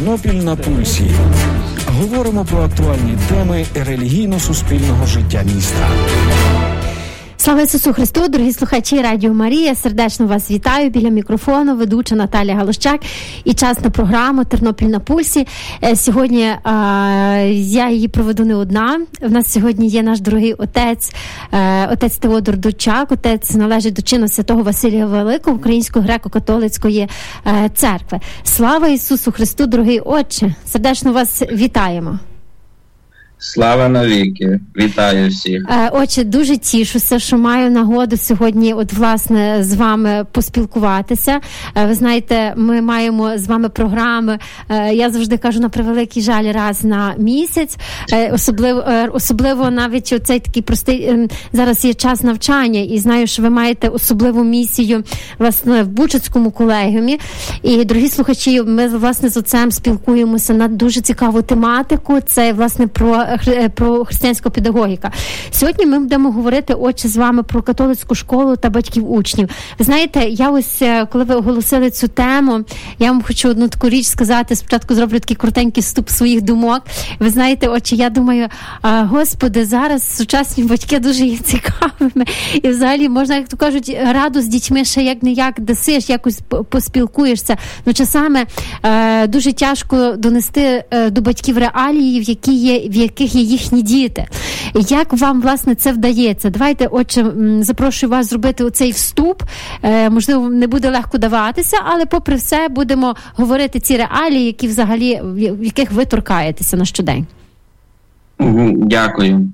Тернопіль на пульсі. Говоримо про актуальні теми релігійно-суспільного життя міста. Слава Ісусу Христу, дорогі слухачі Радіо Марія, сердечно вас вітаю. Біля мікрофону ведуча Наталія Галущак і час на програму «Тернопіль на пульсі». Сьогодні я її проведу не одна. У нас сьогодні є наш дорогий отець Теодор Дучак. Отець належить до чину святого Василія Великого Української греко-католицької церкви. Слава Ісусу Христу, дорогий отче! Сердечно вас вітаємо. Слава навіки! Вітаю всіх! Отче, дуже тішуся, що маю нагоду сьогодні власне з вами поспілкуватися. Ви знаєте, ми маємо з вами програми, я завжди кажу, на превеликий жаль, раз на місяць. Особливо навіть оцей такий простий, зараз є час навчання, і знаю, що ви маєте особливу місію, власне, в Бучацькому колегіумі. І, дорогі слухачі, ми, власне, з отцем спілкуємося на дуже цікаву тематику. Це, власне, про християнську педагогіку. Сьогодні ми будемо говорити, отче, з вами про католицьку школу та батьків учнів. Ви знаєте, я ось, коли ви оголосили цю тему, я вам хочу одну таку річ сказати. Спочатку зроблю такий коротенький вступ своїх думок. Ви знаєте, отче, я думаю, Господи, зараз сучасні батьки дуже є цікавими. І взагалі, можна, як то кажуть, раду з дітьми ще як-не-як дасиш, якось поспілкуєшся. Ну, часами дуже тяжко донести до батьків реалії, в яких є їхні діти. Як вам, власне, це вдається? Давайте, отче, запрошую вас зробити оцей вступ. Можливо, не буде легко даватися, але попри все будемо говорити ці реалії, які взагалі, в яких ви торкаєтеся на щодень. Дякую.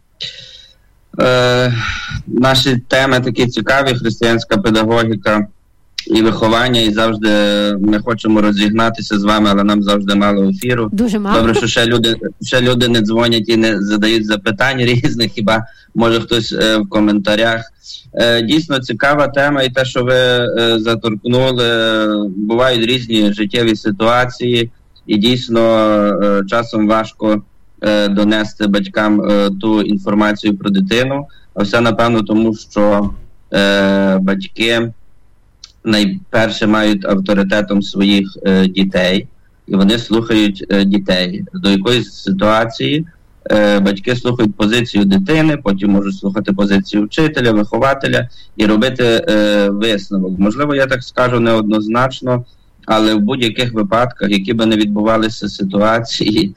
Наші теми такі цікаві, християнська педагогіка і виховання, і завжди ми хочемо розігнатися з вами, але нам завжди мало ефіру. Дуже мало. Добре, що ще люди не дзвонять і не задають запитань різних, хіба може хтось в коментарях. Дійсно цікава тема, і те, що ви заторкнули, бувають різні життєві ситуації, і дійсно часом важко донести батькам ту інформацію про дитину, а все, напевно, тому що батьки найперше мають авторитетом своїх дітей, і вони слухають дітей. До якоїсь ситуації батьки слухають позицію дитини, потім можуть слухати позицію вчителя, вихователя і робити висновок. Можливо, я так скажу неоднозначно, але в будь-яких випадках, які би не відбувалися ситуації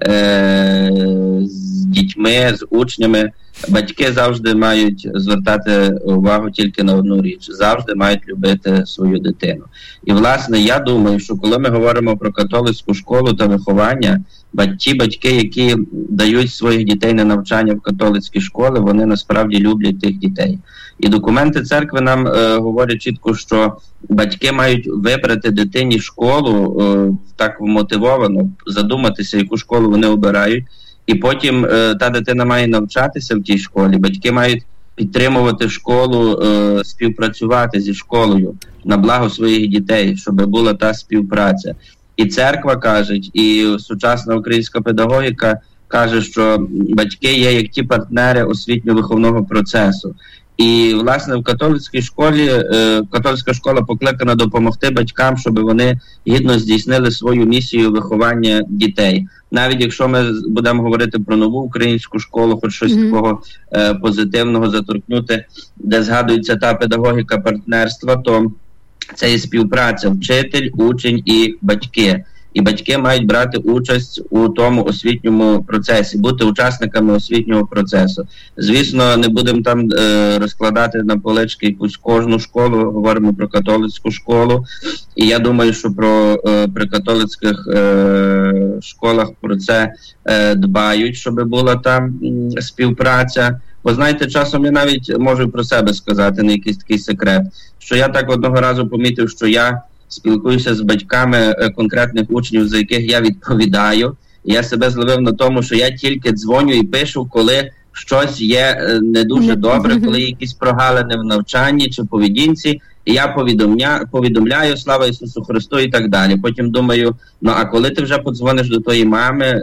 з дітьми, з учнями, батьки завжди мають звертати увагу тільки на одну річ. Завжди мають любити свою дитину. І, власне, я думаю, що коли ми говоримо про католицьку школу та виховання, ті батьки, які дають своїх дітей на навчання в католицькі школи, вони насправді люблять тих дітей. І документи церкви нам говорять чітко, що батьки мають вибрати дитині школу так вмотивовано, задуматися, яку школу вони обирають, і потім та дитина має навчатися в тій школі. Батьки мають підтримувати школу, співпрацювати зі школою на благо своїх дітей, щоб була та співпраця. І церква каже, і сучасна українська педагогіка каже, що батьки є як ті партнери освітньо-виховного процесу. І, власне, в католицькій школі, католицька школа покликана допомогти батькам, щоб вони гідно здійснили свою місію виховання дітей. Навіть якщо ми будемо говорити про нову українську школу, хоч щось такого позитивного заторкнути, де згадується та педагогіка партнерства, то це є співпраця вчитель, учень і батьки. І батьки мають брати участь у тому освітньому процесі, бути учасниками освітнього процесу. Звісно, не будемо там розкладати на полички якусь кожну школу, говоримо про католицьку школу. І я думаю, що при католицьких школах про це дбають, щоб була там співпраця. Бо, знаєте, часом я навіть можу про себе сказати, не якийсь такий секрет, що я так одного разу помітив, що я спілкуюся з батьками конкретних учнів, за яких я відповідаю. І я себе зловив на тому, що я тільки дзвоню і пишу, коли щось є не дуже добре, коли є якісь прогалини в навчанні чи поведінці. і я повідомляю слава Ісусу Христу і так далі. Потім думаю, а коли ти вже подзвониш до тої мами,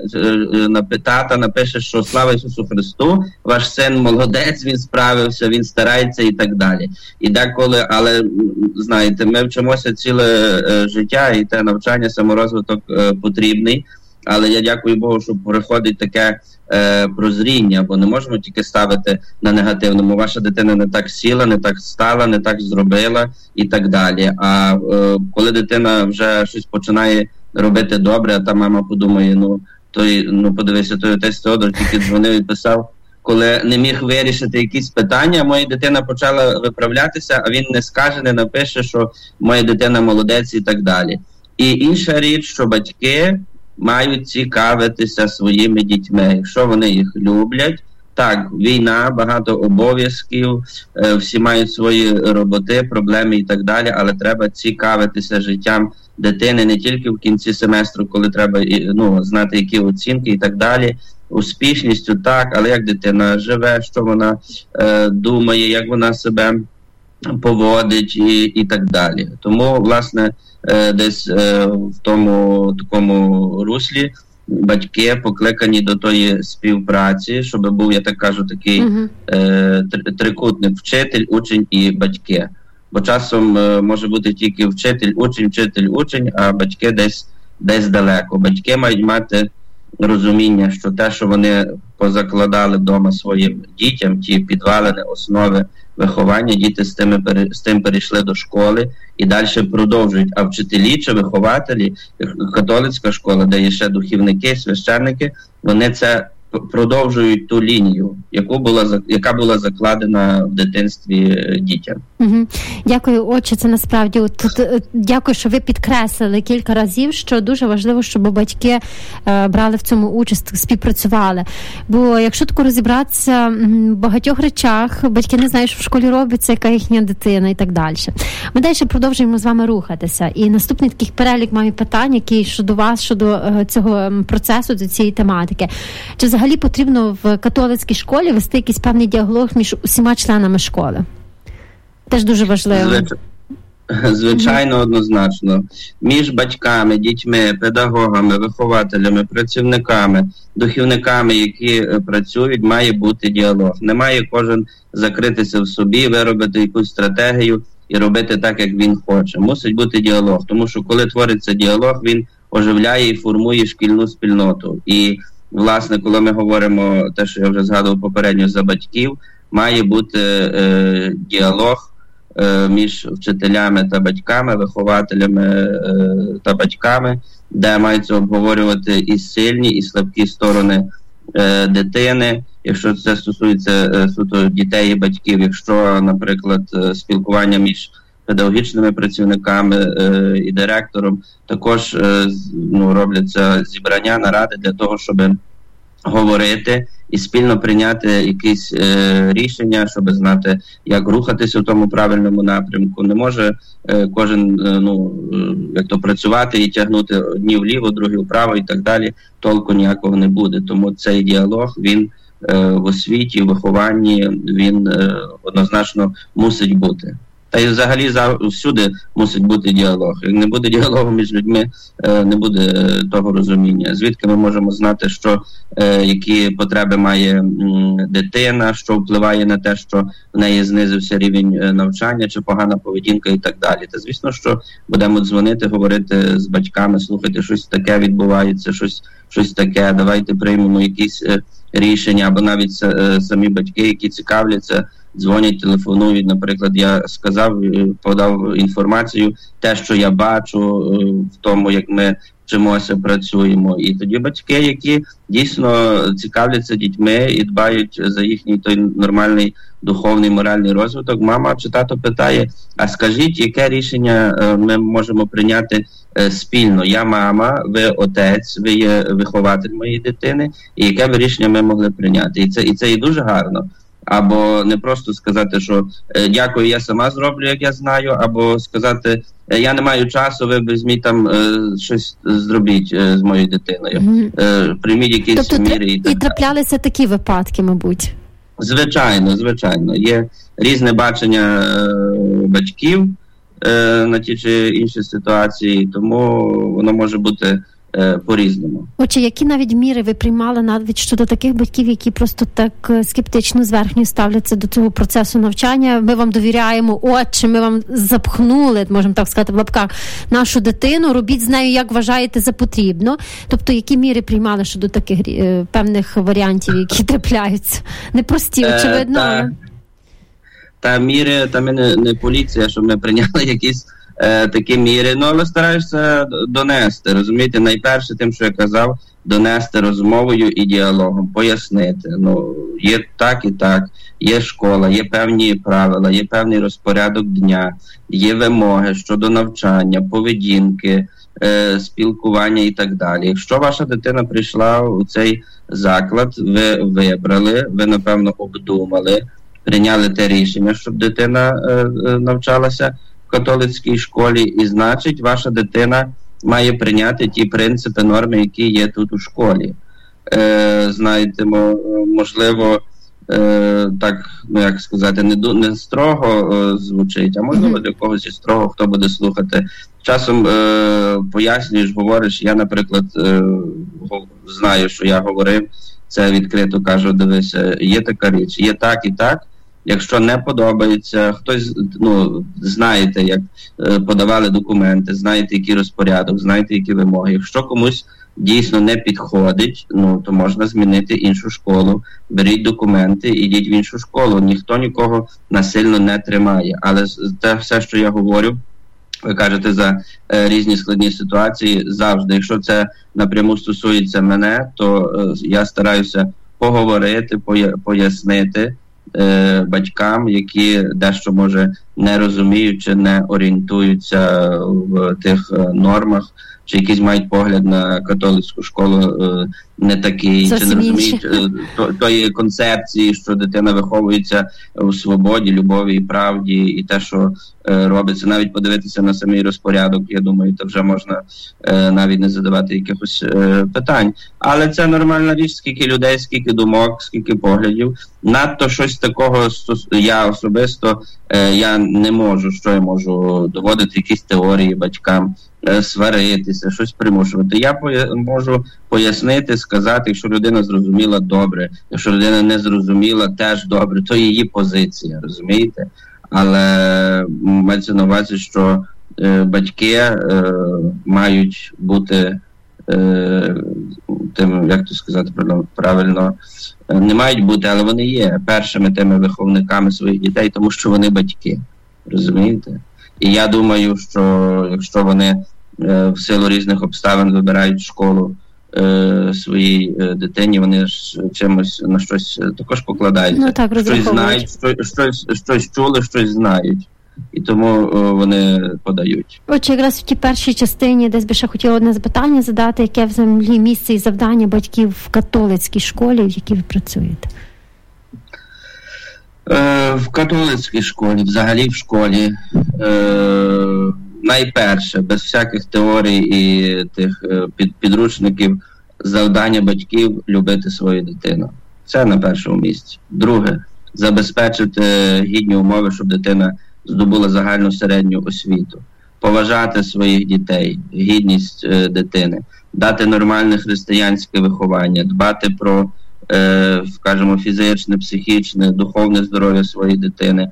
тата напишеш, що слава Ісусу Христу, ваш син молодець, він справився, він старається і так далі. І деколи, але, знаєте, ми вчимося ціле життя, і те навчання, саморозвиток потрібний. Але я дякую Богу, що приходить таке прозріння, бо не можемо тільки ставити на негативному. Ваша дитина не так сіла, не так стала, не так зробила і так далі. А коли дитина вже щось починає робити добре, а та мама подумає, подивися, той отець Теодор тільки дзвонив і писав, коли не міг вирішити якісь питання, моя дитина почала виправлятися, а він не скаже, не напише, що моя дитина молодець і так далі. І інша річ, що батьки мають цікавитися своїми дітьми, якщо вони їх люблять. Так, війна, багато обов'язків, всі мають свої роботи, проблеми і так далі, але треба цікавитися життям дитини не тільки в кінці семестру, коли треба знати, які оцінки і так далі, успішністю, так, але як дитина живе, що вона думає, як вона себе поводить і так далі. Тому, власне, десь в тому такому руслі батьки покликані до тої співпраці, щоб був, я так кажу, такий трикутник: вчитель, учень і батьки. Бо часом може бути тільки вчитель, учень, а батьки десь далеко. Батьки мають мати розуміння, що те, що вони позакладали вдома своїм дітям, ті підвалини, основи виховання, діти з тим перейшли до школи і далі продовжують. А вчителі чи вихователі, католицька школа, де є ще духівники, священники, вони це продовжують ту лінію, яка була закладена в дитинстві дітям. Угу. Дякую, отче, це насправді дякую, що ви підкреслили кілька разів, що дуже важливо, щоб батьки брали в цьому участь, співпрацювали. Бо якщо тако розібратися в багатьох речах, батьки не знають, що в школі робиться, яка їхня дитина і так далі. Ми далі продовжуємо з вами рухатися. І наступний такий перелік маю питань, який щодо вас, щодо цього процесу, до цієї тематики. Чи взагалі потрібно в католицькій школі вести якийсь певний діалог між усіма членами школи? Теж дуже важливо. Звичайно, однозначно. Між батьками, дітьми, педагогами, вихователями, працівниками, духівниками, які працюють, має бути діалог. Не має кожен закритися в собі, виробити якусь стратегію і робити так, як він хоче. Мусить бути діалог, тому що коли твориться діалог, він оживляє і формує шкільну спільноту. І, власне, коли ми говоримо те, що я вже згадував попередньо за батьків, має бути діалог між вчителями та батьками, вихователями та батьками, де маються обговорювати і сильні, і слабкі сторони дитини, якщо це стосується суто дітей і батьків, якщо, наприклад, спілкування між педагогічними працівниками і директором, також робляться зібрання, наради для того, щоб говорити і спільно прийняти якісь рішення, щоб знати, як рухатися в тому правильному напрямку. Не може кожен працювати і тягнути одні вліво, другі вправо і так далі. Толку ніякого не буде. Тому цей діалог, він в освіті, в вихованні, він однозначно мусить бути. Та й взагалі всюди мусить бути діалог. Як не буде діалогу між людьми, не буде того розуміння. Звідки ми можемо знати, які потреби має дитина, що впливає на те, що в неї знизився рівень навчання, чи погана поведінка і так далі. Та звісно, що будемо дзвонити, говорити з батьками, слухайте, щось таке відбувається, щось таке, давайте приймемо якісь рішення, або навіть самі батьки, які цікавляться, дзвонять, телефонують. Наприклад, я подав інформацію, те, що я бачу в тому, як ми вчимося, працюємо. І тоді батьки, які дійсно цікавляться дітьми і дбають за їхній той нормальний духовний, моральний розвиток, мама чи тато питає, а скажіть, яке рішення ми можемо прийняти спільно? Я мама, ви отець, ви є вихователь моєї дитини, і яке б рішення ми могли прийняти? І це і дуже гарно. Або не просто сказати, що дякую, я сама зроблю, як я знаю, або сказати, я не маю часу, ви візьміть там щось зробіть з моєю дитиною. Прийміть якісь міри. І траплялися такі випадки, мабуть? Звичайно. Є різне бачення батьків, на ті чи інші ситуації, тому воно може бути по-різному. Отже, які навіть міри ви приймали навіть щодо таких батьків, які просто так скептично зверхньо ставляться до цього процесу навчання? Ми вам довіряємо, отче, ми вам запхнули, можемо так сказати в лапках, нашу дитину, робіть з нею, як вважаєте за потрібно. Тобто, які міри приймали щодо таких певних варіантів, які трапляються? Непрості, очевидно. Та міри, там не поліція, щоб ми прийняли якісь такі міри, але стараюся донести, розумієте, найперше тим, що я казав, донести розмовою і діалогом, пояснити, є так і так, є школа, є певні правила, є певний розпорядок дня, є вимоги щодо навчання, поведінки, спілкування і так далі. Якщо ваша дитина прийшла у цей заклад, ви вибрали, ви, напевно, обдумали, прийняли те рішення, щоб дитина навчалася в католицькій школі, і значить, ваша дитина має прийняти ті принципи, норми, які є тут у школі. Знаєте, можливо, так, як сказати, не строго звучить, а можливо для когось і строго, хто буде слухати. Часом пояснюєш, говориш, я, наприклад, знаю, що я говорив, це відкрито кажу, дивися, є така річ, є так і так. Якщо не подобається, хтось, знаєте, як подавали документи, знаєте, який розпорядок, знаєте, які вимоги. Якщо комусь дійсно не підходить, то можна змінити іншу школу, беріть документи, ідіть в іншу школу. Ніхто нікого насильно не тримає. Але те все, що я говорю, ви кажете за різні складні ситуації, завжди, якщо це напряму стосується мене, то я стараюся поговорити, пояснити батькам, які дещо, може, не розуміють чи не орієнтуються в тих нормах, чи якийсь мають погляд на католицьку школу не такий, чи не розуміють тої концепції, що дитина виховується у свободі, любові і правді, і те, що робиться, навіть подивитися на самий розпорядок, я думаю, то вже можна навіть не задавати якихось питань. Але це нормальна річ, скільки людей, скільки думок, скільки поглядів. Надто щось такого я особисто, я не можу, що я можу доводити якісь теорії батькам, сваритися, щось примушувати. Я можу пояснити, сказати, якщо людина зрозуміла, добре. Якщо людина не зрозуміла, теж добре. То її позиція, розумієте? Але мається на увазі, що батьки мають бути тим, як то сказати правильно, не мають бути, але вони є першими тими виховниками своїх дітей, тому що вони батьки, розумієте? І я думаю, що якщо вони в силу різних обставин вибирають школу своїй дитині, вони ж чимось на щось також покладаються. Щось знають, щось чули, щось знають. І тому вони подають. Отже, якраз в тій першій частині десь би ще хотіла одне запитання задати, яке взагалі місце і завдання батьків в католицькій школі, в якій ви працюєте? В католицькій школі, взагалі в школі, найперше, без всяких теорій і тих підручників, завдання батьків – любити свою дитину. Це на першому місці. Друге – забезпечити гідні умови, щоб дитина здобула загальну середню освіту. Поважати своїх дітей, гідність дитини, дати нормальне християнське виховання, дбати про, скажімо, фізичне, психічне, духовне здоров'я своєї дитини,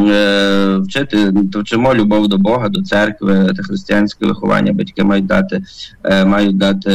вчимо любов до Бога, до церкви, та християнське виховання. Батьки мають дати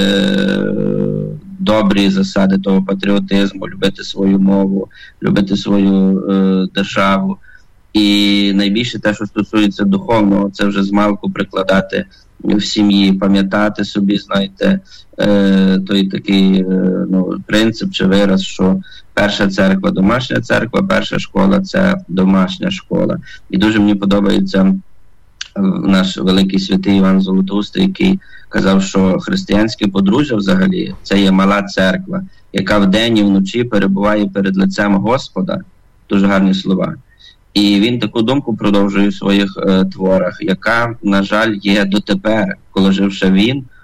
добрі засади того патріотизму, любити свою мову, любити свою державу. І найбільше те, що стосується духовного, це вже змалку прикладати в сім'ї, пам'ятати собі, знаєте, той такий принцип чи вираз, що перша церква – домашня церква, перша школа – це домашня школа. І дуже мені подобається наш великий святий Іван Золотоустий, який казав, що християнське подружжя взагалі – це є мала церква, яка вдень і вночі перебуває перед лицем Господа. Дуже гарні слова. І він таку думку продовжує в своїх творах, яка, на жаль, є дотепер, коли жив ще він,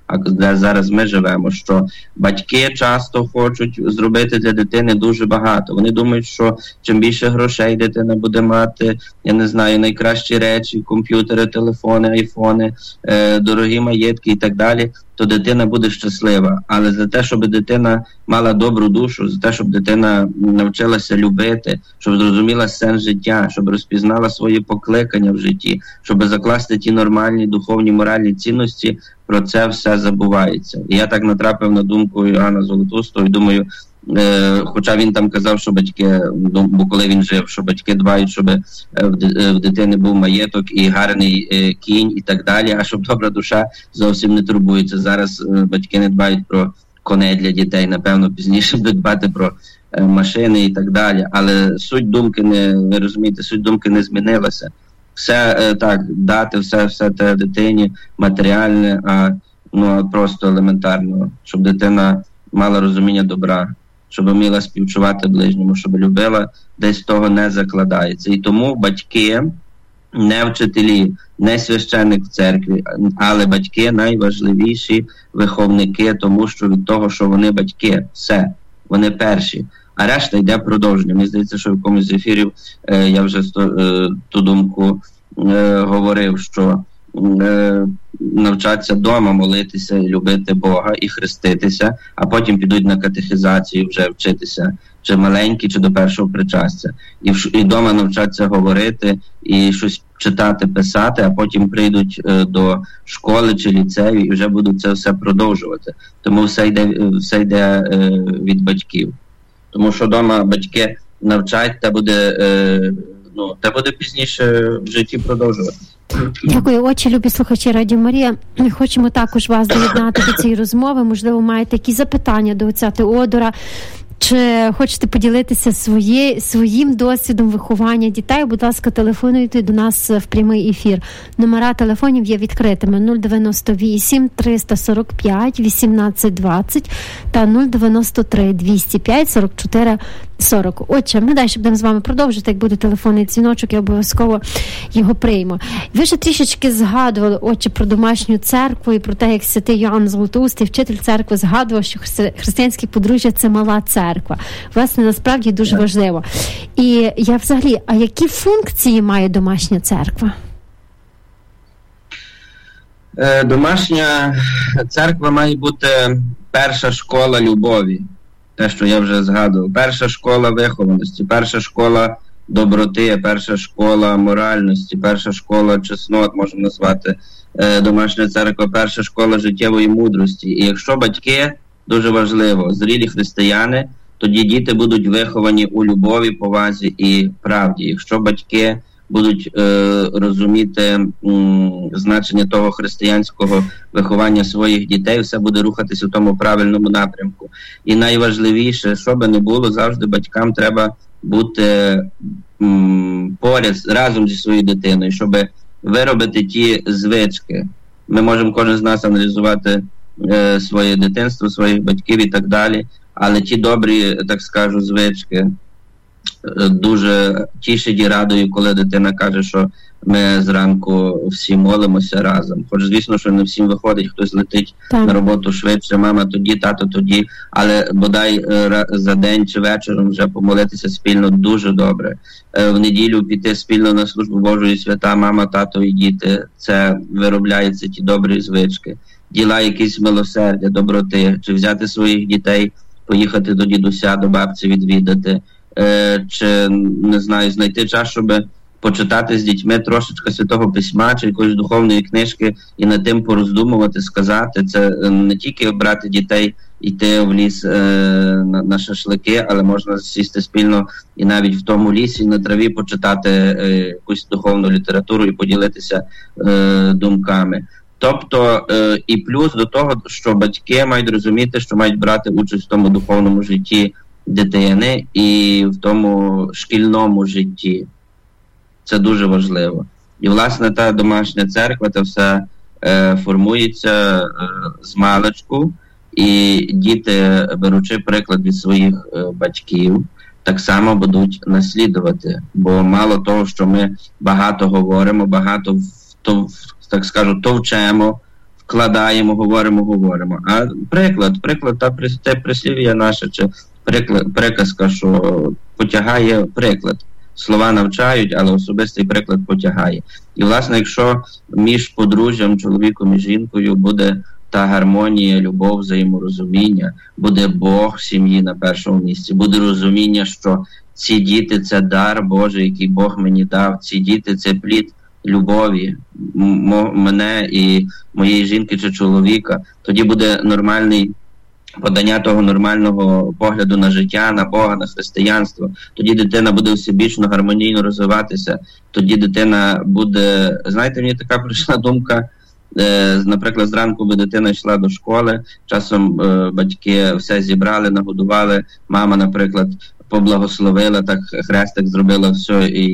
де зараз ми живемо, що батьки часто хочуть зробити для дитини дуже багато. Вони думають, що чим більше грошей дитина буде мати, я не знаю, найкращі речі, комп'ютери, телефони, айфони, дорогі маєтки і так далі, то дитина буде щаслива. Але за те, щоб дитина мала добру душу, за те, щоб дитина навчилася любити, щоб зрозуміла сенс життя, щоб розпізнала свої покликання в житті, щоб закласти ті нормальні духовні, моральні цінності, про це все забувається. І я так натрапив на думку Іоанна Золотоустого і думаю, хоча він там казав, що батьки, бо коли він жив, що батьки дбають, щоб в дитини був маєток і гарний кінь і так далі, а щоб добра душа зовсім не турбується. Зараз батьки не дбають про коней для дітей, напевно, пізніше будуть дбати про машини і так далі. Але суть думки ви розумієте, суть думки не змінилася. Все так, дати все те дитині матеріальне, а просто елементарно, щоб дитина мала розуміння добра, щоб вміла співчувати ближньому, щоб любила, десь того не закладається. І тому батьки, не вчителі, не священник в церкві, але батьки найважливіші виховники, тому що від того, що вони батьки, все, вони перші. А решта йде продовження. Мені здається, що в якомусь з ефірів я вже ту думку говорив, що навчаться вдома молитися і любити Бога і хреститися, а потім підуть на катехізацію вже вчитися, чи маленькі, чи до першого причастя. І вдома навчаться говорити і щось читати, писати, а потім прийдуть до школи чи ліцею і вже будуть це все продовжувати. Тому все йде від батьків. Тому що вдома батьки навчать, та буде пізніше в житті продовжувати. Дякую, отче, любі слухачі Радіо Марія. Ми хочемо також вас доєднати до цієї розмови. Можливо, маєте якісь запитання до отця Теодора, чи хочете поділитися своїм досвідом виховання дітей, будь ласка, телефонуйте до нас в прямий ефір. Номера телефонів є відкритими 098 345 1820 та 093 205 44 40. Отже, ми далі будемо з вами продовжити. Як буде телефонний дзвіночок, я обов'язково його прийму. Ви вже трішечки згадували, отче, про домашню церкву і про те, як святий Іоанн Златоустий, вчитель церкви, згадував, що християнське подружжя – це мала церква. Власне, насправді дуже важливо. І я взагалі, а які функції має домашня церква? Домашня церква має бути перша школа любові. Те, що я вже згадував. Перша школа вихованості, перша школа доброти, перша школа моральності, перша школа чеснот, можна назвати домашня церква, перша школа життєвої мудрості. І якщо батьки, дуже важливо, зрілі християни, тоді діти будуть виховані у любові, повазі і правді. Якщо батьки будуть розуміти значення того християнського виховання своїх дітей, все буде рухатись у тому правильному напрямку. І найважливіше, що би не було, завжди батькам треба бути поряд, разом зі своєю дитиною, щоб виробити ті звички. Ми можемо кожен з нас аналізувати своє дитинство, своїх батьків і так далі, але ті добрі, так скажу, звички дуже тішить і радує, коли дитина каже, що ми зранку всі молимося разом. Хоч, звісно, що не всім виходить, хтось летить на роботу швидше, мама тоді, тато тоді, але бодай за день чи вечором вже помолитися спільно дуже добре. В неділю піти спільно на службу Божу і свята, мама, тато і діти, це виробляються ті добрі звички. Діла якісь милосердя, доброти, чи взяти своїх дітей, поїхати до дідуся, до бабці відвідати, чи, не знаю, знайти час, щоб почитати з дітьми трошечки Святого Письма чи якоїсь духовної книжки і над тим пороздумувати, сказати. Це не тільки брати дітей, йти в ліс на шашлики, але можна сісти спільно і навіть в тому лісі на траві почитати якусь духовну літературу і поділитися думками. Тобто, і плюс до того, що батьки мають розуміти, що мають брати участь в тому духовному житті дитини і в тому шкільному житті. Це дуже важливо. І, власне, та домашня церква, це все формується з маличку, і діти, беручи приклад від своїх батьків, так само будуть наслідувати. Бо мало того, що ми багато говоримо, багато, так скажу, товчемо, вкладаємо, говоримо. А приклад, те прислів'я наше, чи приказка, що потягає приклад. Слова навчають, але особистий приклад потягає. І, власне, якщо між подружжям, чоловіком і жінкою буде та гармонія, любов, взаєморозуміння, буде Бог в сім'ї на першому місці, буде розуміння, що ці діти – це дар Божий, який Бог мені дав, ці діти – це плід любові мене і моєї жінки чи чоловіка, тоді буде нормальний подання того нормального погляду на життя, на Бога, на християнство. Тоді дитина буде всебічно, гармонійно розвиватися. Тоді дитина буде... Знаєте, мені така прийшла думка, наприклад, зранку би дитина йшла до школи, часом батьки все зібрали, нагодували, мама, наприклад, поблагословила, так хрестик зробила, все, і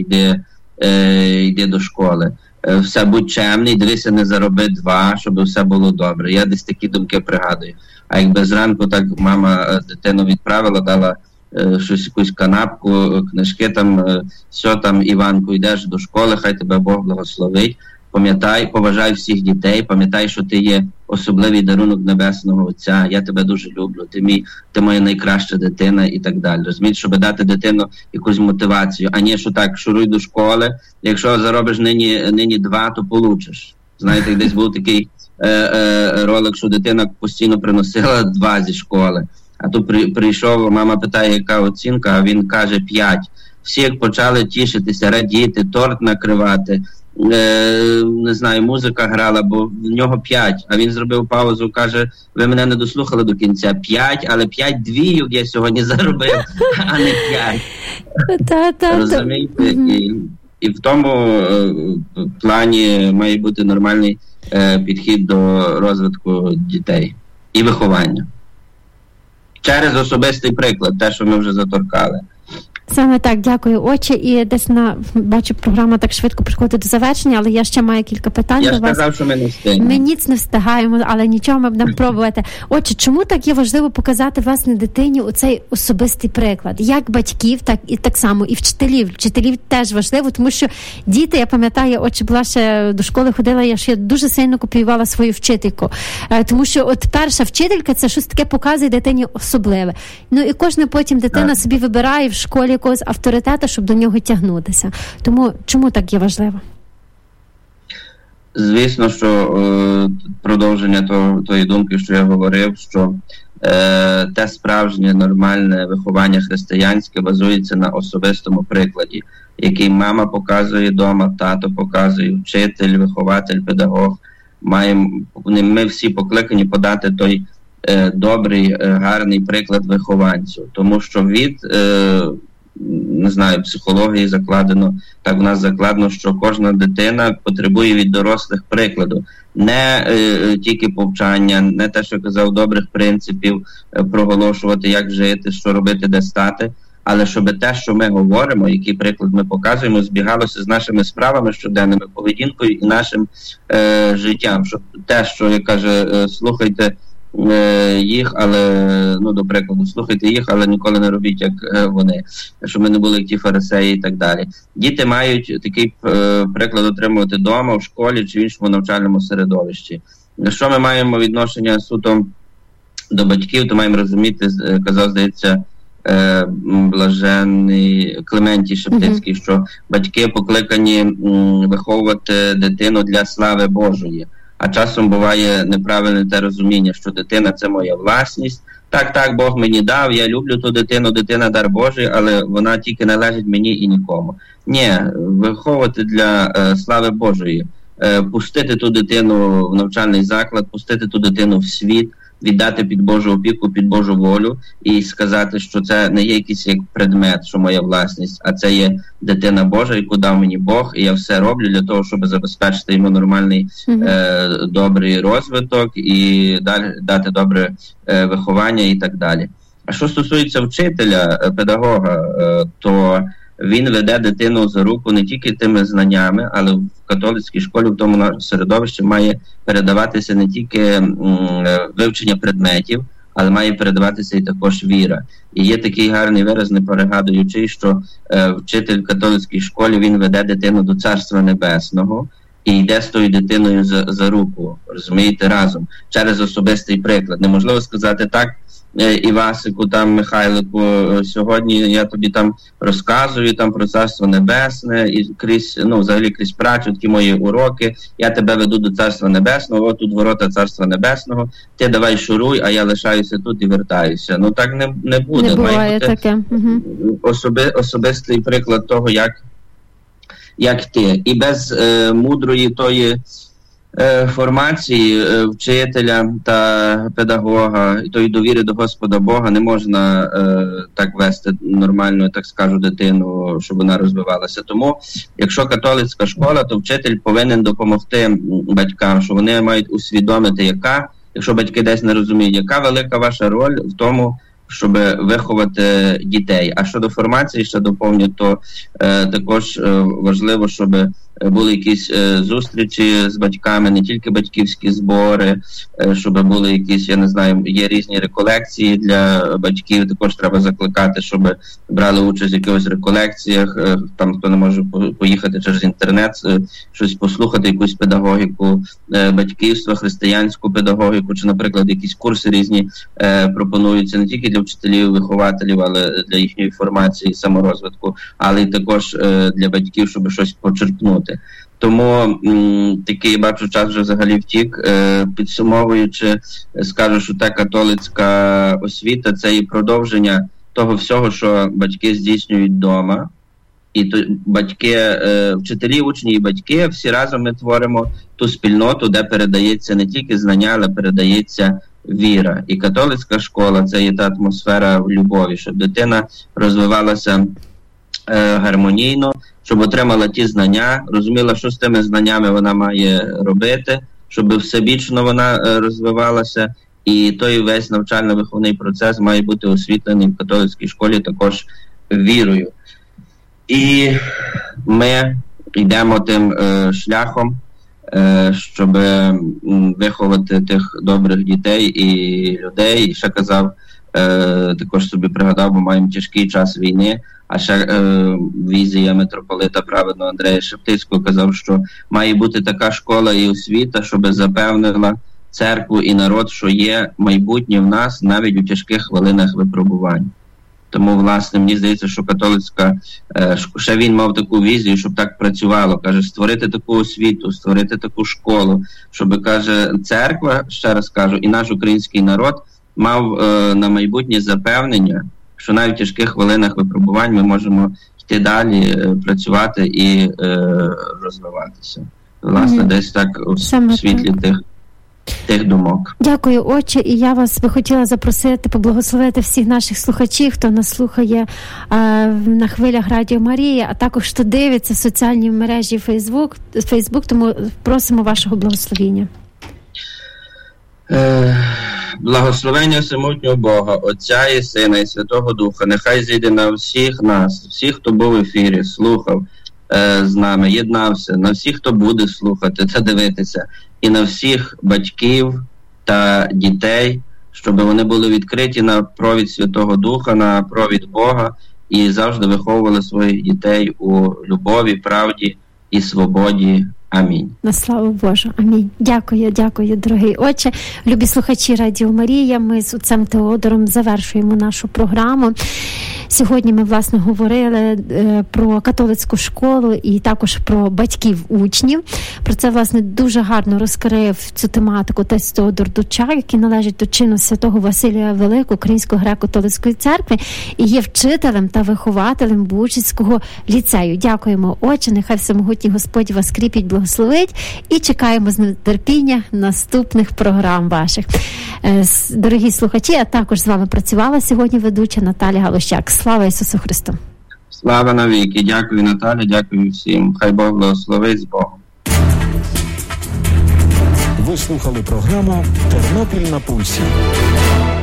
йди до школи. Все, будь чемний, дивися, не зароби 2, щоб все було добре. Я десь такі думки пригадую. А якби зранку так мама дитину відправила, дала щось, якусь канапку, книжки там, все там, Іванку, йдеш до школи, хай тебе Бог благословить. Пам'ятай, поважай всіх дітей, пам'ятай, що ти є особливий дарунок Небесного Отця, я тебе дуже люблю, ти моя найкраща дитина і так далі. Розумієш, щоб дати дитину якусь мотивацію, а не що так, шуруй до школи, якщо заробиш нині 2, то получиш. Знаєте, десь був такий ролик, що дитина постійно приносила 2 зі школи, а тут прийшов, мама питає, яка оцінка, а він каже 5. Всі почали тішитися, радіти, торт накривати, не знаю, музика грала, бо в нього 5, а він зробив паузу, каже, ви мене не дослухали до кінця, 5, але 5 двійок я сьогодні заробив, а не 5. Розумієте? І в тому плані має бути нормальний підхід до розвитку дітей і виховання. Через особистий приклад, те, що ми вже заторкали. Саме так, дякую, отче. І десь бачу, програма так швидко приходить до завершення, але я ще маю кілька питань до вас. Я сказав, що ми не встигнемо. Ми ніц не встигаємо, але нічого, ми будемо пробувати. Отче, чому так є важливо показати власне дитині оцей особистий приклад? Як батьків, так і так само і вчителів. Вчителів теж важливо, тому що діти, я пам'ятаю, отче, була ще до школи ходила, я ще дуже сильно копіювала свою вчительку. Тому що от перша вчителька, це щось таке показує дитині особливе. Ну і кожна потім дитина собі вибирає в школі якогось авторитета, щоб до нього тягнутися. Тому чому так є важливо? Звісно, що продовження тої думки, що я говорив, що те справжнє нормальне виховання християнське базується на особистому прикладі, який мама показує вдома, тато показує, вчитель, вихователь, педагог. Ми всі покликані подати той добрий, гарний приклад вихованцю. Тому що від не знаю, психології закладено, так в нас закладено, що кожна дитина потребує від дорослих прикладу. Не тільки повчання, не те, що казав, добрих принципів, проголошувати, як жити, що робити, де стати, але щоб те, що ми говоримо, який приклад ми показуємо, збігалося з нашими справами щоденними, поведінкою і нашим життям. Щоб те, що, як каже, слухайте їх, але, до прикладу, слухайте їх, але ніколи не робіть, як вони, щоб ми не були як ті фарисеї і так далі. Діти мають такий приклад отримувати вдома, в школі чи в іншому навчальному середовищі. Якщо ми маємо відношення суто до батьків, то маємо розуміти, казав, здається, блаженний Клементій Шептицький, що батьки покликані виховувати дитину для слави Божої. А часом буває неправильне те розуміння, що дитина – це моя власність. Так, Бог мені дав, я люблю ту дитину, дитина – дар Божий, але вона тільки належить мені і нікому. Ні, виховувати для слави Божої, пустити ту дитину в навчальний заклад, пустити ту дитину в світ, віддати під Божу опіку, під Божу волю і сказати, що це не є якийсь як предмет, що моя власність, а це є дитина Божа, яку дав мені Бог, і я все роблю для того, щоб забезпечити йому нормальний, добрий розвиток і дати добре виховання і так далі. А що стосується вчителя, педагога, то він веде дитину за руку не тільки тими знаннями, але в католицькій школі, в тому середовищі має передаватися не тільки вивчення предметів, але має передаватися і також віра. І є такий гарний вираз, не перегадуючи, що вчитель в католицькій школі, він веде дитину до Царства Небесного, і йде з тою дитиною за руку, розумієте, разом, через особистий приклад. Неможливо сказати так, Івасику, там, Михайлику, сьогодні я тобі там розказую там про Царство Небесне, і взагалі крізь працю, такі мої уроки, я тебе веду до Царства Небесного, от тут ворота Царства Небесного, ти давай шуруй, а я лишаюся тут і вертаюся. Так не буде. Не буває таке. Особистий приклад того, як ти. І без мудрої тої формації вчителя та педагога, і тої довіри до Господа Бога не можна так вести нормально, так скажу, дитину, щоб вона розвивалася. Тому, якщо католицька школа, то вчитель повинен допомогти батькам, що вони мають усвідомити, якщо батьки десь не розуміють, яка велика ваша роль в тому, щоб виховати дітей. А щодо формації, ще доповню, то також важливо, щоб були якісь зустрічі з батьками, не тільки батьківські збори, щоб були якісь, я не знаю, є різні реколекції для батьків, також треба закликати, щоб брали участь в якихось реколекціях, там хто не може поїхати через інтернет, щось послухати, якусь педагогіку батьківства, християнську педагогіку, чи, наприклад, якісь курси різні пропонуються не тільки для вчителів, вихователів, але для їхньої формації, саморозвитку, але й також для батьків, щоб щось почерпнути. Тому такий, бачу, час вже взагалі втік. Підсумовуючи, скажу, що та католицька освіта – це і продовження того всього, що батьки здійснюють вдома. І то батьки, вчителі, учні і батьки, всі разом ми творимо ту спільноту, де передається не тільки знання, але передається віра. І католицька школа – це є та атмосфера любові, щоб дитина розвивалася гармонійно, щоб отримала ті знання, розуміла, що з тими знаннями вона має робити, щоб всебічно вона розвивалася, і той весь навчально-виховний процес має бути освітлений в католицькій школі також вірою. І ми йдемо тим шляхом, щоб виховати тих добрих дітей і людей. І ще казав, також собі пригадав, бо маємо тяжкий час війни, а ще візія митрополита праведного Андрея Шептицького казав, що має бути така школа і освіта, щоб запевнила церкву і народ, що є майбутнє в нас навіть у тяжких хвилинах випробувань. Тому, власне, мені здається, що католицька, ще він мав таку візію, щоб так працювало. Каже, створити таку освіту, створити таку школу, щоб, каже, церква, ще раз кажу, і наш український народ мав на майбутнє запевнення, що навіть в тяжких хвилинах випробувань ми можемо йти далі, працювати і розвиватися. Власне, десь так у світлі тих думок. Дякую, отче. І я вас би хотіла запросити, поблагословити всіх наших слухачів, хто нас слухає на хвилях Радіо Марія, а також хто дивиться в соціальній мережі Фейсбук, тому просимо вашого благословіння. Благословення всемогутнього Бога, Отця і Сина і Святого Духа, нехай зійде на всіх нас, всіх, хто був в ефірі, слухав з нами, єднався, на всіх, хто буде слухати та дивитися, і на всіх батьків та дітей, щоб вони були відкриті на провід Святого Духа, на провід Бога, і завжди виховували своїх дітей у любові, правді і свободі. Амінь. На славу Божу. Амінь. Дякую, дорогий отче. Любі слухачі Радіо Марія, ми з отцем Теодором завершуємо нашу програму. Сьогодні ми, власне, говорили про католицьку школу і також про батьків-учнів. Про це, власне, дуже гарно розкрив цю тематику отець Теодор Дучак, який належить до чину святого Василія Великого Української греко-католицької церкви і є вчителем та вихователем Бучицького ліцею. Дякуємо, отче, нехай всемогутній Господь вас кріпить, благословить і чекаємо з нетерпіння наступних програм ваших. Дорогі слухачі, а також з вами працювала сьогодні ведуча Наталя Галущак. Слава Ісусу Христу! Слава навіки! Дякую, Наталя, дякую всім. Хай Бог благословить, з Богом. Ви слухали програму «Тернопіль на пульсі».